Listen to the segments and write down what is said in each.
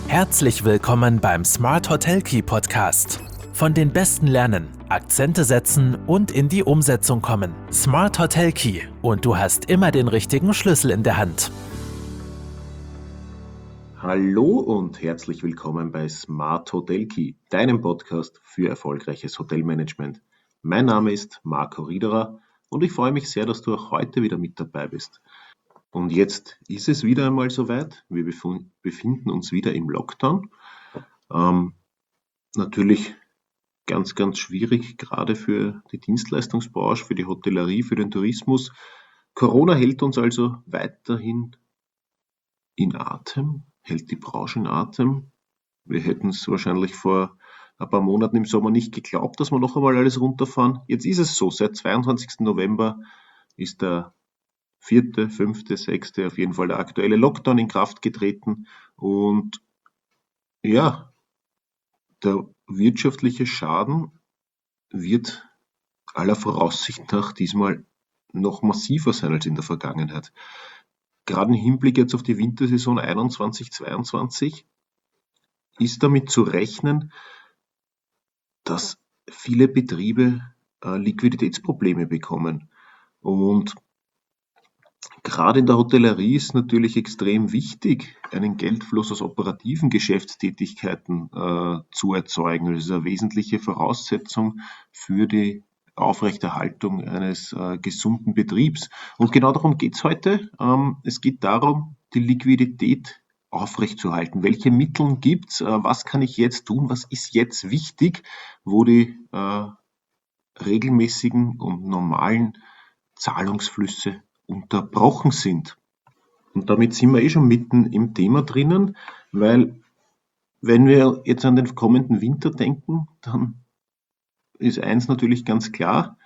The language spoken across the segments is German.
Herzlich willkommen beim Smart Hotel Key Podcast. Von den Besten lernen, Akzente setzen und in die Umsetzung kommen. Smart Hotel Key und du hast immer den richtigen Schlüssel in der Hand. Hallo und herzlich willkommen bei Smart Hotel Key, deinem Podcast für erfolgreiches Hotelmanagement. Mein Name ist Marco Riederer und ich freue mich sehr, dass du auch heute wieder mit dabei bist. Und jetzt ist es wieder einmal soweit. Wir befinden uns wieder im Lockdown. Natürlich ganz, ganz schwierig, gerade für die Dienstleistungsbranche, für die Hotellerie, für den Tourismus. Corona hält uns also weiterhin in Atem, hält die Branche in Atem. Wir hätten es wahrscheinlich vor ein paar Monaten im Sommer nicht geglaubt, dass wir noch einmal alles runterfahren. Jetzt ist es so, seit 22. November ist der 4., 5., 6., auf jeden Fall der aktuelle Lockdown in Kraft getreten. Und ja, der wirtschaftliche Schaden wird aller Voraussicht nach diesmal noch massiver sein als in der Vergangenheit. Gerade im Hinblick jetzt auf die Wintersaison 21/22 ist damit zu rechnen, dass viele Betriebe Liquiditätsprobleme bekommen. Und gerade in der Hotellerie ist natürlich extrem wichtig, einen Geldfluss aus operativen Geschäftstätigkeiten zu erzeugen. Das ist eine wesentliche Voraussetzung für die Aufrechterhaltung eines gesunden Betriebs. Und genau darum geht es heute. Es geht darum, die Liquidität aufrechtzuerhalten. Welche Mittel gibt es? Was kann ich jetzt tun? Was ist jetzt wichtig, wo die regelmäßigen und normalen Zahlungsflüsse unterbrochen sind? Und damit sind wir schon mitten im Thema drinnen, weil wenn wir jetzt an den kommenden Winter denken, dann ist eins natürlich ganz klar: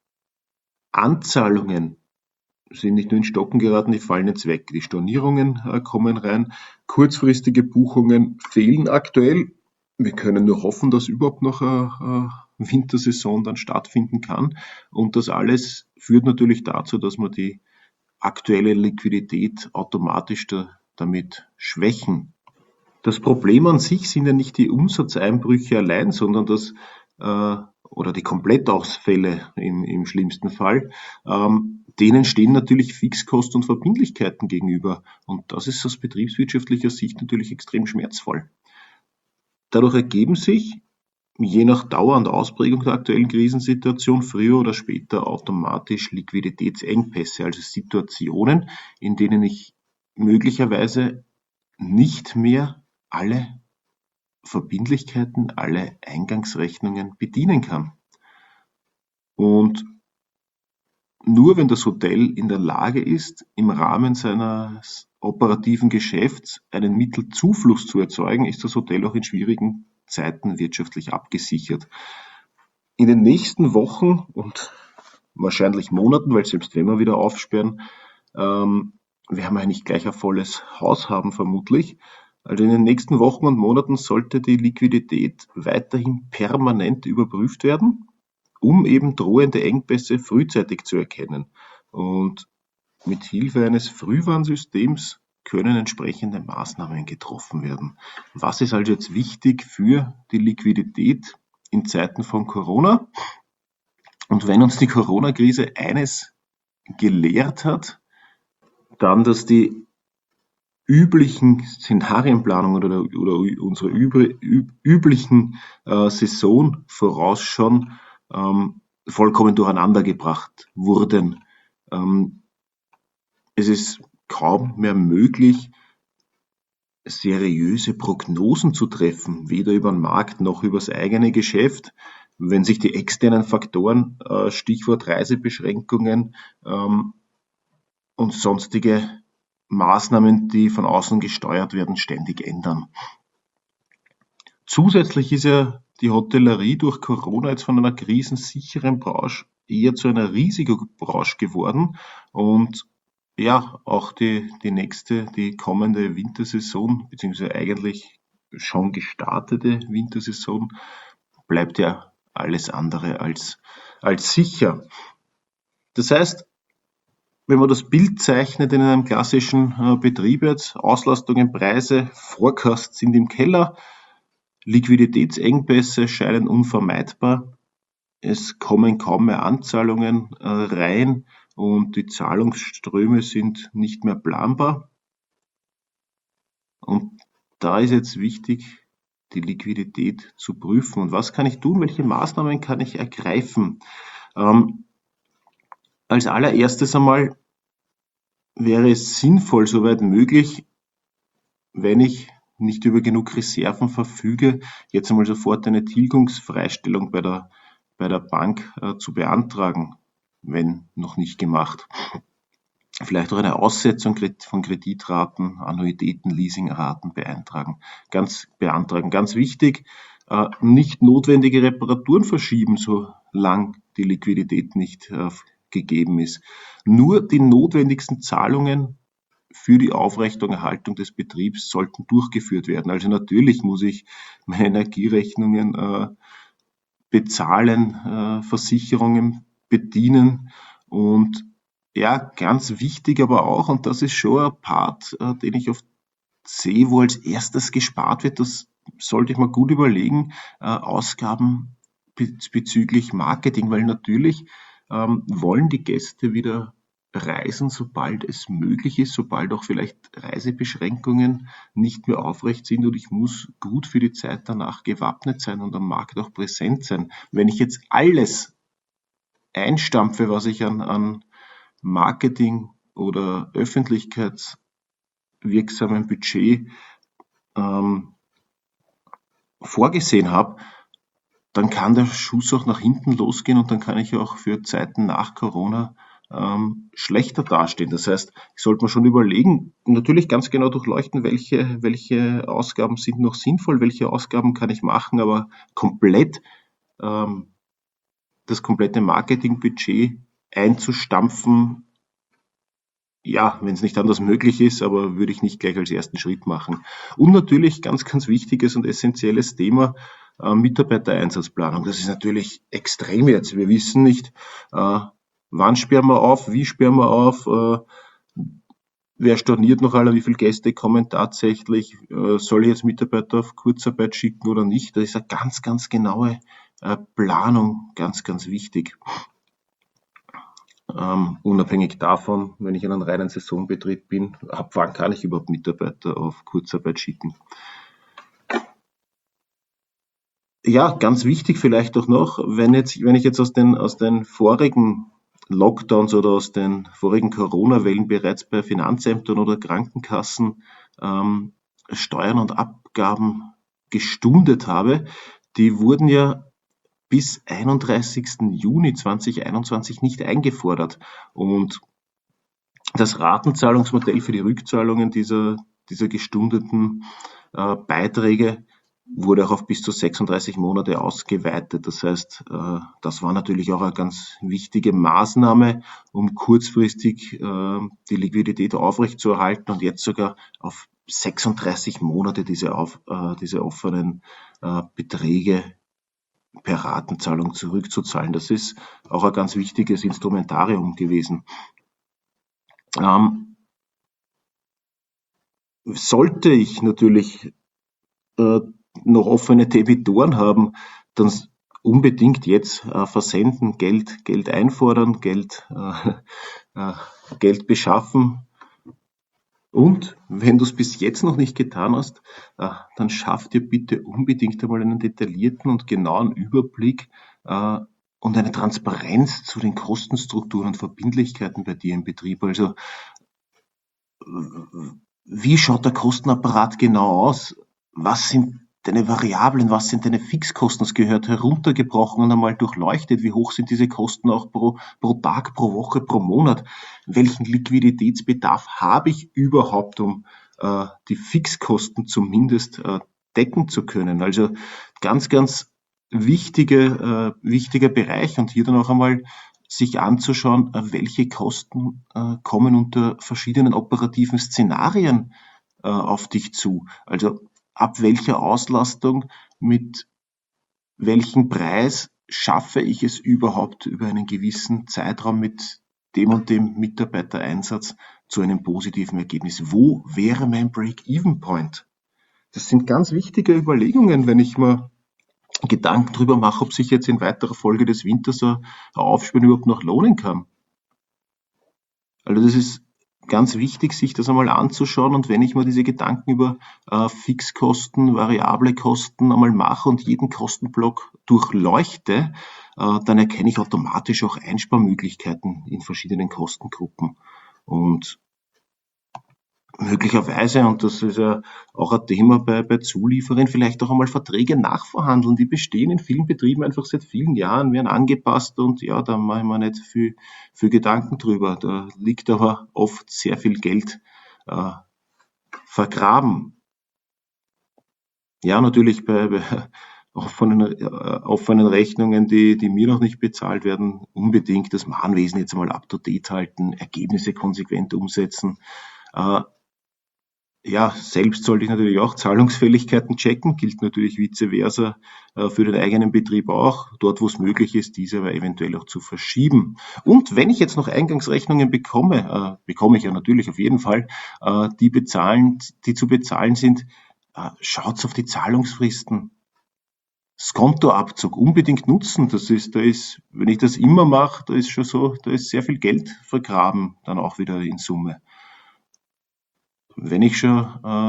Anzahlungen sind nicht nur in Stocken geraten, die fallen jetzt weg. Die Stornierungen kommen rein, kurzfristige Buchungen fehlen aktuell. Wir können nur hoffen, dass überhaupt noch eine Wintersaison dann stattfinden kann. Und das alles führt natürlich dazu, dass wir die aktuelle Liquidität automatisch damit schwächen. Das Problem an sich sind ja nicht die Umsatzeinbrüche allein, sondern oder die Komplettausfälle im schlimmsten Fall, denen stehen natürlich Fixkosten und Verbindlichkeiten gegenüber. Und das ist aus betriebswirtschaftlicher Sicht natürlich extrem schmerzvoll. Dadurch ergeben sich, je nach Dauer und Ausprägung der aktuellen Krisensituation, früher oder später automatisch Liquiditätsengpässe, also Situationen, in denen ich möglicherweise nicht mehr alle Verbindlichkeiten, alle Eingangsrechnungen bedienen kann. Und nur wenn das Hotel in der Lage ist, im Rahmen seines operativen Geschäfts einen Mittelzufluss zu erzeugen, ist das Hotel auch in schwierigen Zeiten wirtschaftlich abgesichert. In den nächsten Wochen und wahrscheinlich Monaten, weil selbst wenn wir wieder aufsperren, werden wir eigentlich gleich ein volles Haus haben vermutlich. Also in den nächsten Wochen und Monaten sollte die Liquidität weiterhin permanent überprüft werden, um eben drohende Engpässe frühzeitig zu erkennen. Und mit Hilfe eines Frühwarnsystems können entsprechende Maßnahmen getroffen werden. Was ist also jetzt wichtig für die Liquidität in Zeiten von Corona? Und wenn uns die Corona-Krise eines gelehrt hat, dann, dass die üblichen Szenarienplanungen oder unsere üblichen Saisonvorausschauen vollkommen durcheinandergebracht wurden. Es ist kaum mehr möglich, seriöse Prognosen zu treffen, weder über den Markt noch über das eigene Geschäft, wenn sich die externen Faktoren, Stichwort Reisebeschränkungen und sonstige Maßnahmen, die von außen gesteuert werden, ständig ändern. Zusätzlich ist ja die Hotellerie durch Corona jetzt von einer krisensicheren Branche eher zu einer Risikobranche geworden. Und ja, auch die kommende Wintersaison, beziehungsweise eigentlich schon gestartete Wintersaison, bleibt ja alles andere als sicher. Das heißt, Wenn man das Bild zeichnet in einem klassischen Betrieb jetzt, Auslastungen, Preise, Forecast sind im Keller, Liquiditätsengpässe scheinen unvermeidbar, es kommen kaum mehr Anzahlungen rein und die Zahlungsströme sind nicht mehr planbar. Und da ist jetzt wichtig, die Liquidität zu prüfen. Und was kann ich tun? Welche Maßnahmen kann ich ergreifen? Als allererstes einmal wäre es sinnvoll, soweit möglich, wenn ich nicht über genug Reserven verfüge, jetzt einmal sofort eine Tilgungsfreistellung bei der Bank zu beantragen, wenn noch nicht gemacht. Vielleicht auch eine Aussetzung von Kreditraten, Annuitäten, Leasingraten beantragen. Ganz wichtig, nicht notwendige Reparaturen verschieben, solange die Liquidität nicht gegeben ist. Nur die notwendigsten Zahlungen für die Aufrechterhaltung des Betriebs sollten durchgeführt werden. Also natürlich muss ich meine Energierechnungen bezahlen, Versicherungen bedienen und ja, ganz wichtig aber auch, und das ist schon ein Part, den ich oft sehe, wo als erstes gespart wird, das sollte ich mal gut überlegen, Ausgaben bezüglich Marketing, weil natürlich wollen die Gäste wieder reisen, sobald es möglich ist, sobald auch vielleicht Reisebeschränkungen nicht mehr aufrecht sind und ich muss gut für die Zeit danach gewappnet sein und am Markt auch präsent sein. Wenn ich jetzt alles einstampfe, was ich an Marketing oder öffentlichkeitswirksamen Budget vorgesehen habe, dann kann der Schuss auch nach hinten losgehen und dann kann ich auch für Zeiten nach Corona schlechter dastehen. Das heißt, ich sollte mir schon überlegen, natürlich ganz genau durchleuchten, welche Ausgaben sind noch sinnvoll, welche Ausgaben kann ich machen, aber komplett das komplette Marketingbudget einzustampfen, ja, wenn es nicht anders möglich ist, aber würde ich nicht gleich als ersten Schritt machen. Und natürlich ganz wichtiges und essentielles Thema, Mitarbeitereinsatzplanung. Das ist natürlich extrem jetzt. Wir wissen nicht, wann sperren wir auf, wie sperren wir auf, wer storniert noch alle, wie viele Gäste kommen tatsächlich, soll ich jetzt Mitarbeiter auf Kurzarbeit schicken oder nicht? Das ist eine ganz genaue Planung, ganz wichtig. Unabhängig davon, wenn ich in einem reinen Saisonbetrieb bin, ab wann kann ich überhaupt Mitarbeiter auf Kurzarbeit schicken? Ja, ganz wichtig vielleicht auch noch, wenn ich jetzt aus den vorigen Lockdowns oder aus den vorigen Corona-Wellen bereits bei Finanzämtern oder Krankenkassen Steuern und Abgaben gestundet habe, die wurden ja bis 31. Juni 2021 nicht eingefordert. Und das Ratenzahlungsmodell für die Rückzahlungen dieser gestundeten Beiträge wurde auch auf bis zu 36 Monate ausgeweitet. Das heißt, das war natürlich auch eine ganz wichtige Maßnahme, um kurzfristig die Liquidität aufrechtzuerhalten und jetzt sogar auf 36 Monate diese offenen Beträge per Ratenzahlung zurückzuzahlen. Das ist auch ein ganz wichtiges Instrumentarium gewesen. Sollte ich natürlich noch offene Debitoren haben, dann unbedingt jetzt versenden, Geld einfordern, Geld beschaffen. Und wenn du es bis jetzt noch nicht getan hast, dann schaff dir bitte unbedingt einmal einen detaillierten und genauen Überblick und eine Transparenz zu den Kostenstrukturen und Verbindlichkeiten bei dir im Betrieb. Also wie schaut der Kostenapparat genau aus? Was sind deine Variablen, was sind deine Fixkosten? Das gehört heruntergebrochen und einmal durchleuchtet. Wie hoch sind diese Kosten auch pro Tag, pro Woche, pro Monat? Welchen Liquiditätsbedarf habe ich überhaupt, um die Fixkosten zumindest decken zu können? Also ganz wichtiger Bereich und hier dann auch einmal sich anzuschauen, welche Kosten kommen unter verschiedenen operativen Szenarien auf dich zu. Also ab welcher Auslastung, mit welchem Preis schaffe ich es überhaupt über einen gewissen Zeitraum mit dem und dem Mitarbeitereinsatz zu einem positiven Ergebnis. Wo wäre mein Break-Even-Point? Das sind ganz wichtige Überlegungen, wenn ich mir Gedanken darüber mache, ob sich jetzt in weiterer Folge des Winters ein Aufsperren überhaupt noch lohnen kann. Also das ist ganz wichtig, sich das einmal anzuschauen, und wenn ich mir diese Gedanken über Fixkosten, variable Kosten einmal mache und jeden Kostenblock durchleuchte, dann erkenne ich automatisch auch Einsparmöglichkeiten in verschiedenen Kostengruppen. Und möglicherweise, und das ist ja auch ein Thema bei Zulieferern, vielleicht auch einmal Verträge nachverhandeln. Die bestehen in vielen Betrieben einfach seit vielen Jahren, werden angepasst, und ja, da mache ich mir nicht viel Gedanken drüber. Da liegt aber oft sehr viel Geld vergraben. Ja, natürlich bei offenen Rechnungen, die mir noch nicht bezahlt werden, unbedingt das Mahnwesen jetzt einmal up to date halten, Ergebnisse konsequent umsetzen. Ja, selbst sollte ich natürlich auch Zahlungsfälligkeiten checken, gilt natürlich vice versa für den eigenen Betrieb auch, dort wo es möglich ist, diese aber eventuell auch zu verschieben. Und wenn ich jetzt noch Eingangsrechnungen bekomme ich ja natürlich auf jeden Fall, die zu bezahlen sind, schaut auf die Zahlungsfristen. Skontoabzug unbedingt nutzen, wenn ich das immer mache, da ist sehr viel Geld vergraben, dann auch wieder in Summe. Wenn ich schon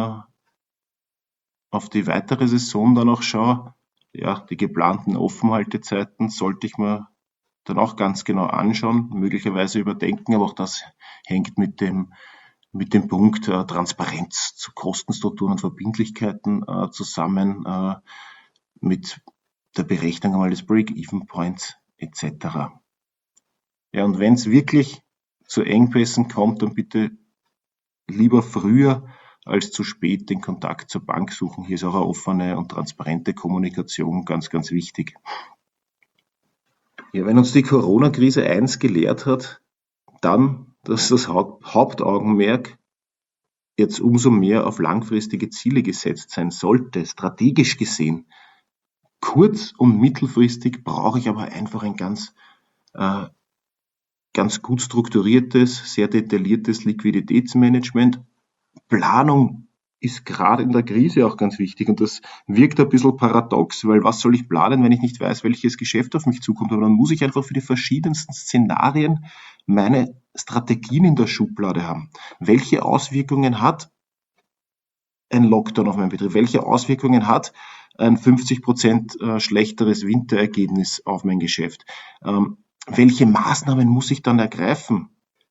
auf die weitere Saison dann auch schaue, ja, die geplanten Offenhaltezeiten sollte ich mir dann auch ganz genau anschauen, möglicherweise überdenken, aber auch das hängt mit dem Punkt Transparenz zu Kostenstrukturen und Verbindlichkeiten zusammen, mit der Berechnung einmal des Break-Even-Points etc. Ja, und wenn es wirklich zu Engpässen kommt, dann bitte lieber früher als zu spät den Kontakt zur Bank suchen. Hier ist auch eine offene und transparente Kommunikation ganz, ganz wichtig. Ja, wenn uns die Corona-Krise eins gelehrt hat, dann, dass das Hauptaugenmerk jetzt umso mehr auf langfristige Ziele gesetzt sein sollte, strategisch gesehen. Kurz- und mittelfristig brauche ich aber einfach ein ganz gut strukturiertes, sehr detailliertes Liquiditätsmanagement. Planung ist gerade in der Krise auch ganz wichtig, und das wirkt ein bisschen paradox, weil was soll ich planen, wenn ich nicht weiß, welches Geschäft auf mich zukommt? Aber dann muss ich einfach für die verschiedensten Szenarien meine Strategien in der Schublade haben. Welche Auswirkungen hat ein Lockdown auf meinen Betrieb? Welche Auswirkungen hat ein 50% schlechteres Winterergebnis auf mein Geschäft? Welche Maßnahmen muss ich dann ergreifen?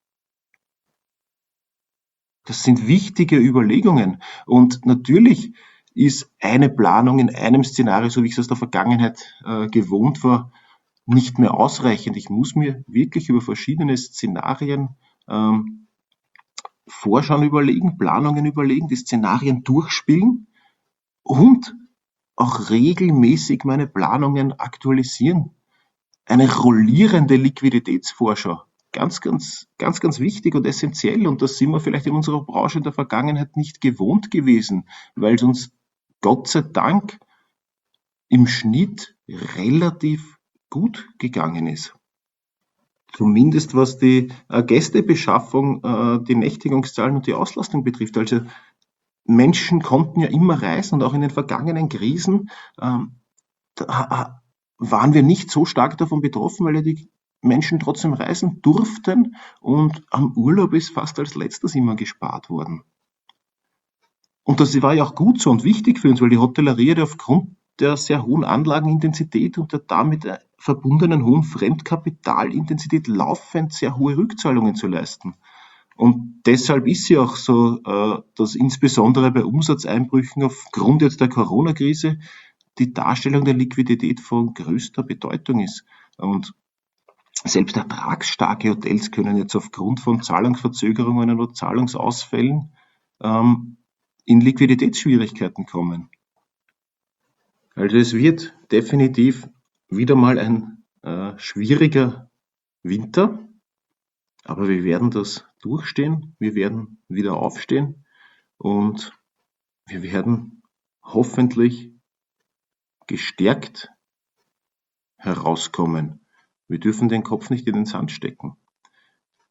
Das sind wichtige Überlegungen. Und natürlich ist eine Planung in einem Szenario, so wie ich es aus der Vergangenheit gewohnt war, nicht mehr ausreichend. Ich muss mir wirklich über verschiedene Szenarien Vorschauen überlegen, Planungen überlegen, die Szenarien durchspielen und auch regelmäßig meine Planungen aktualisieren. Eine rollierende Liquiditätsvorschau. Ganz wichtig und essentiell, und das sind wir vielleicht in unserer Branche in der Vergangenheit nicht gewohnt gewesen, weil es uns Gott sei Dank im Schnitt relativ gut gegangen ist. Zumindest was die Gästebeschaffung, die Nächtigungszahlen und die Auslastung betrifft. Also Menschen konnten ja immer reisen, und auch in den vergangenen Krisen waren wir nicht so stark davon betroffen, weil ja die Menschen trotzdem reisen durften, und am Urlaub ist fast als letztes immer gespart worden. Und das war ja auch gut so und wichtig für uns, weil die Hotellerie aufgrund der sehr hohen Anlagenintensität und der damit verbundenen hohen Fremdkapitalintensität laufend sehr hohe Rückzahlungen zu leisten. Und deshalb ist ja auch so, dass insbesondere bei Umsatzeinbrüchen aufgrund jetzt der Corona-Krise die Darstellung der Liquidität von größter Bedeutung ist. Und selbst ertragsstarke Hotels können jetzt aufgrund von Zahlungsverzögerungen oder Zahlungsausfällen in Liquiditätsschwierigkeiten kommen. Also es wird definitiv wieder mal ein schwieriger Winter, aber wir werden das durchstehen, wir werden wieder aufstehen, und wir werden hoffentlich gestärkt herauskommen. Wir dürfen den Kopf nicht in den Sand stecken.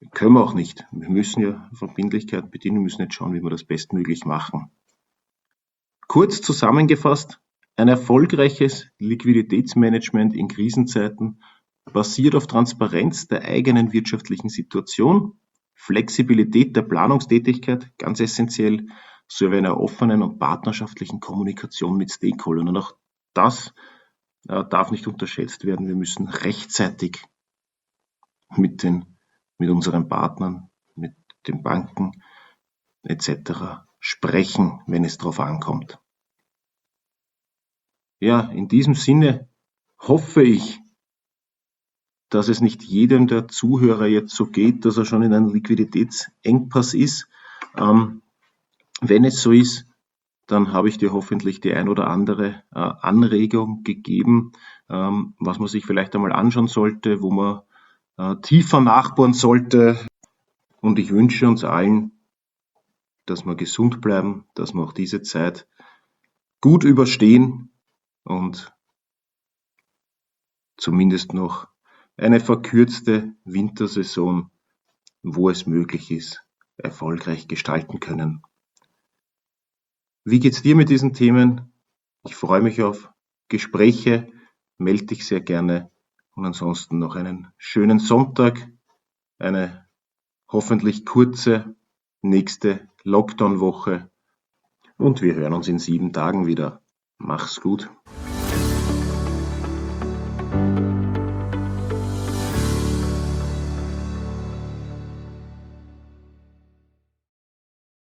Können wir auch nicht. Wir müssen ja Verbindlichkeiten bedienen, müssen jetzt schauen, wie wir das bestmöglich machen. Kurz zusammengefasst, ein erfolgreiches Liquiditätsmanagement in Krisenzeiten basiert auf Transparenz der eigenen wirtschaftlichen Situation, Flexibilität der Planungstätigkeit, ganz essentiell, sowie einer offenen und partnerschaftlichen Kommunikation mit Stakeholdern. Und auch das darf nicht unterschätzt werden. Wir müssen rechtzeitig mit unseren Partnern, mit den Banken etc. sprechen, wenn es darauf ankommt. Ja, in diesem Sinne hoffe ich, dass es nicht jedem der Zuhörer jetzt so geht, dass er schon in einem Liquiditätsengpass ist. Wenn es so ist, dann habe ich dir hoffentlich die ein oder andere Anregung gegeben, was man sich vielleicht einmal anschauen sollte, wo man tiefer nachbohren sollte. Und ich wünsche uns allen, dass wir gesund bleiben, dass wir auch diese Zeit gut überstehen und zumindest noch eine verkürzte Wintersaison, wo es möglich ist, erfolgreich gestalten können. Wie geht's dir mit diesen Themen? Ich freue mich auf Gespräche, melde dich sehr gerne und ansonsten noch einen schönen Sonntag, eine hoffentlich kurze nächste Lockdown-Woche und wir hören uns in 7 Tagen wieder. Mach's gut.